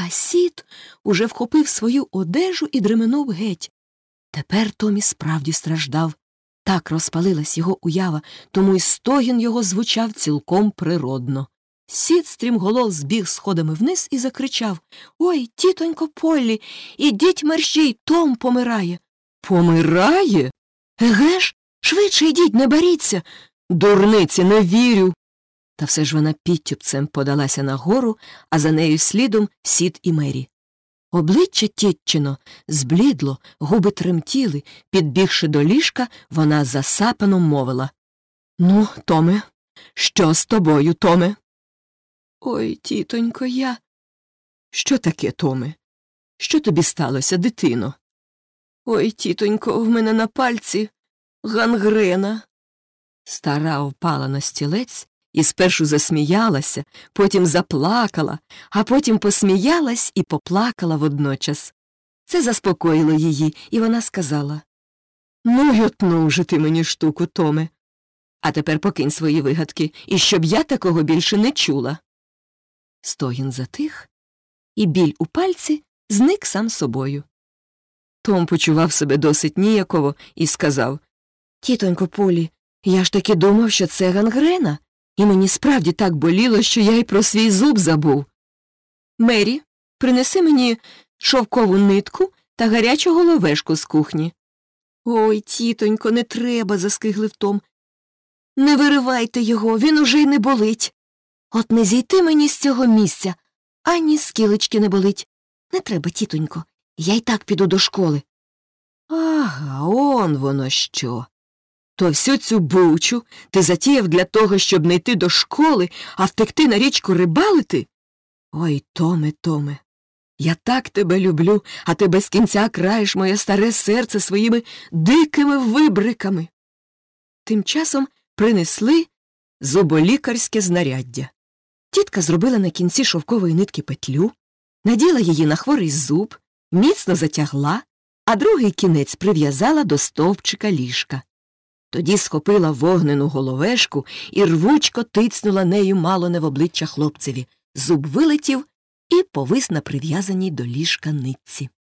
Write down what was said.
А Сід уже вхопив свою одежу і дременув геть. Тепер Томі справді страждав. Так розпалилась його уява, тому й стогін його звучав цілком природно. Сід стрімголов збіг сходами вниз і закричав: «Ой, тітонько Поллі, ідіть мерщій, Том помирає!» «Помирає? Еге ж, швидше йдіть, не боріться!» «Дурниці, не вірю!» Та все ж вона підтюпцем подалася нагору, а за нею слідом Сід і Мері. Обличчя тітчино зблідло, губи тремтіли. Підбігши до ліжка, вона засапано мовила: «Ну, Томе, що з тобою, Томе?» «Ой, тітонько, я...» «Що таке, Томе? Що тобі сталося, дитино?» «Ой, тітонько, в мене на пальці гангрена». Стара впала на стілець і спершу засміялася, потім заплакала, а потім посміялась і поплакала водночас. Це заспокоїло її, і вона сказала: «Ну й отнув же ти мені штуку, Томе. А тепер покинь свої вигадки, і щоб я такого більше не чула». Стогін затих, і біль у пальці зник сам собою. Том почував себе досить ніяково і сказав: «Тітонько Полі, я ж таки думав, що це гангрена, і мені справді так боліло, що я й про свій зуб забув. Мері, принеси мені шовкову нитку та гарячу головешку з кухні». «Ой, тітонько, не треба», – заскиглив Том. «Не виривайте його, він уже й не болить. От не зійти мені з цього місця, ані скілечки не болить. Не треба, тітонько, я й так піду до школи». «Ага, он воно що. То всю цю бучу ти затіяв для того, щоб не йти до школи, а втекти на річку рибалити? Ой, Томе, Томе, я так тебе люблю, а ти без кінця краєш моє старе серце своїми дикими вибриками». Тим часом принесли зуболікарське знаряддя. Тітка зробила на кінці шовкової нитки петлю, наділа її на хворий зуб, міцно затягла, а другий кінець прив'язала до стовпчика ліжка. Тоді схопила вогнену головешку і рвучко тицнула нею мало не в обличчя хлопцеві. Зуб вилетів і повис на прив'язаній до ліжка нитці.